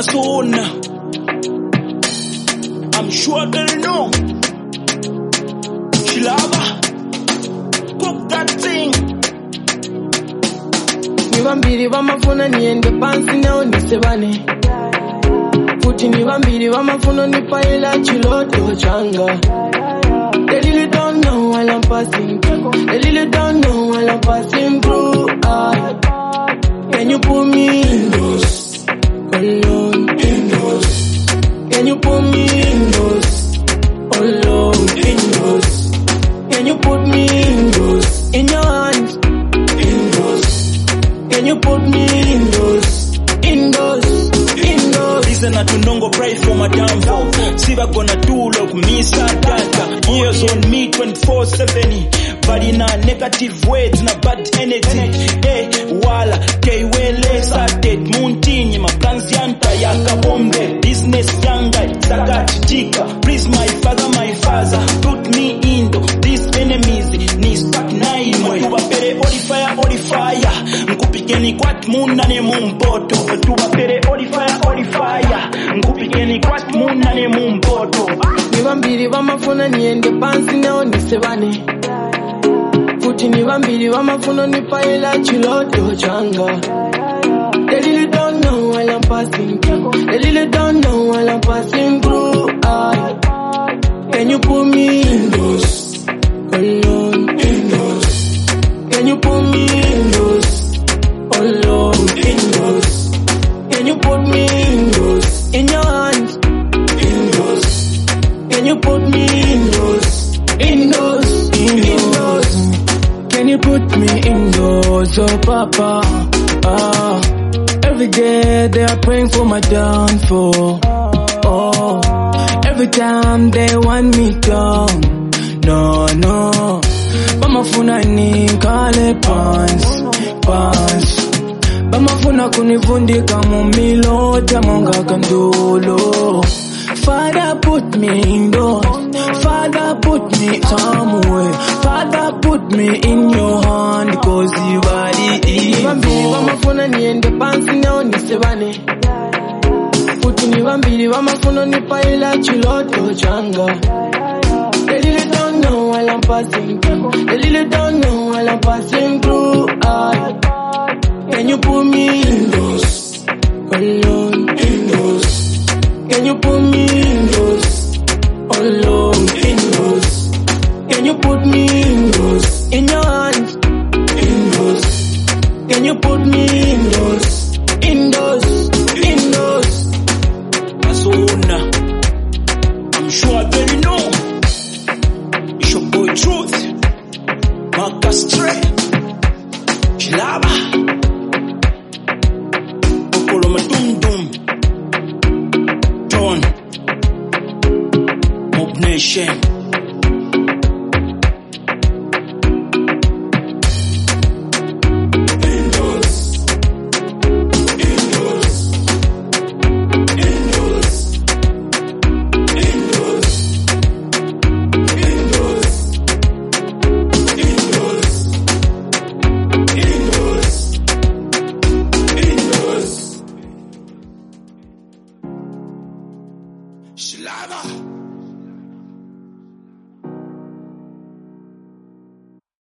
Masona. I'm sure they'll know. Shilaba, cook that thing. Nibambiri bamafuna niende pansi nao nisebane. Futi nibambiri bamafuna nipaela chiloto changa. They really don't know while I'm passing through. They really don't know while I'm passing through. Can you put me in those? Alone in those. Can you put me in those? Alone in those. Can you put me in those? In your hands. In those. Can you put me in those? In those. In those. Listen to Nongo, pray for my downfall. Siva gonna do look me data. Years on me 24/7. But in a negative words na bad energy. Hey, wala keiwele satet muntini maplans yanta yaka bombe business yanga sagatika. Please my father put me into these enemies ni stuck naimwe tubapere ori fire nkupigeni kwat munane mumpoto tubapere ori fire nkupigeni kwat munane mumpoto. Nibambiri bamafuna niende pansi nao nisebane. Futi nibambiri bamafuna nipaela chiloto changa. They really don't know while I'm passing through. They really don't know while I'm passing through. Can you put me in those? Alone in those. Can you put me in those? Alone in those. Can you put me in those? In your hands. In those. Can you put me in those? In those. In those. Can you put me in those? Oh Papa. Every day they are praying for my downfall. Oh, every time they want me down. No. Bamafuna nikale pants. Bamafuna kunivundika mumilo tamonga kandolo. Father put me in those. Father put me somewhere. Father put me in your hand cause you are the evil. Bamafuna niende pansi nao nisebane. Futi nibambiri bamafuna nipaela chiloto changa. They really don't know while I'm passing through. They really don't know while I'm passing through. Can you put me in those? Alone in those. Can you put me in those? Alone in those. Can you put me in those? In your hands. In those. Can you put me in those? In those. In those. Masona, I'm sure they know. It's your boy Truth, Marcus Trey, Shilaba, Okolo Madum Don, Mob Nation.